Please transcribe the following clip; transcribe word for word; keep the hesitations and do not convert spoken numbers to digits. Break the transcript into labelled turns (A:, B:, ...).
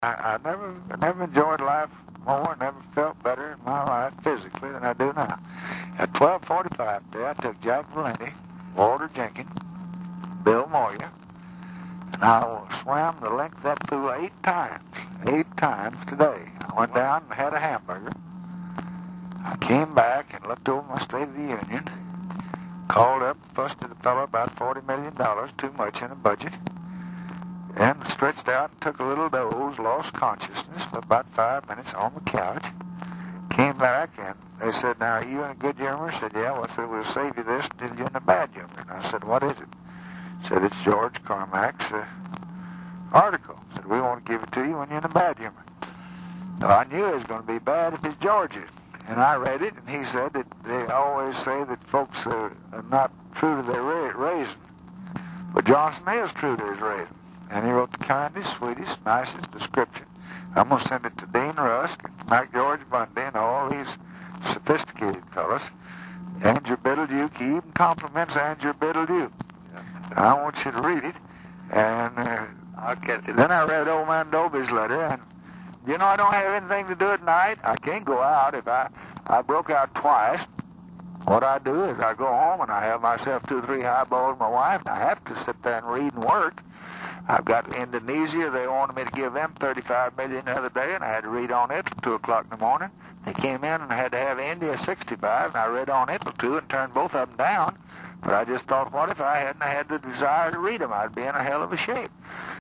A: I, I never, I never enjoyed life more, never felt better in my life physically than I do now. At twelve forty-five today, I took Jack Valenti, Walter Jenkins, Bill Moyer, and I swam the length of that pool eight times, eight times today. I went down and had a hamburger. I came back and looked over my State of the Union, called up, fussed at the fellow about forty million dollars, too much in the budget, and stretched out and took a little doze, lost consciousness for about five minutes on the couch. Came back and they said, "Now, are you in a good humor?" I said, "Yeah." Well, I said, "We'll save you this until you're in a bad humor." And I said, "What is it?" Said, "It's George Carmack's uh, article." Said, "We won't give it to you when you're in a bad humor." Well, I knew it was going to be bad if it's George's. And I read it, and he said that they always say that folks uh, are not true to their ra- raisin. But Johnson is true to his raisin. And he wrote the kindest, sweetest, nicest description. I'm going to send it to Dean Rusk, and Mac George Bundy, and all these sophisticated fellas. Andrew Biddleduke, he even compliments Andrew Biddleduke. Yeah. I want you to read it. And uh, I'll get it. Then I read Old Man Dobie's letter, and you know, I don't have anything to do at night. I can't go out. If I, I broke out twice. What I do is I go home and I have myself two or three highballs with my wife, and I have to sit there and read and work. I've got Indonesia. They wanted me to give them thirty-five million dollars the other day, and I had to read on it till two o'clock in the morning. They came in and I had to have India sixty-five, and I read on it till two and turned both of them down. But I just thought, what if I hadn't had the desire to read them? I'd be in a hell of a shape.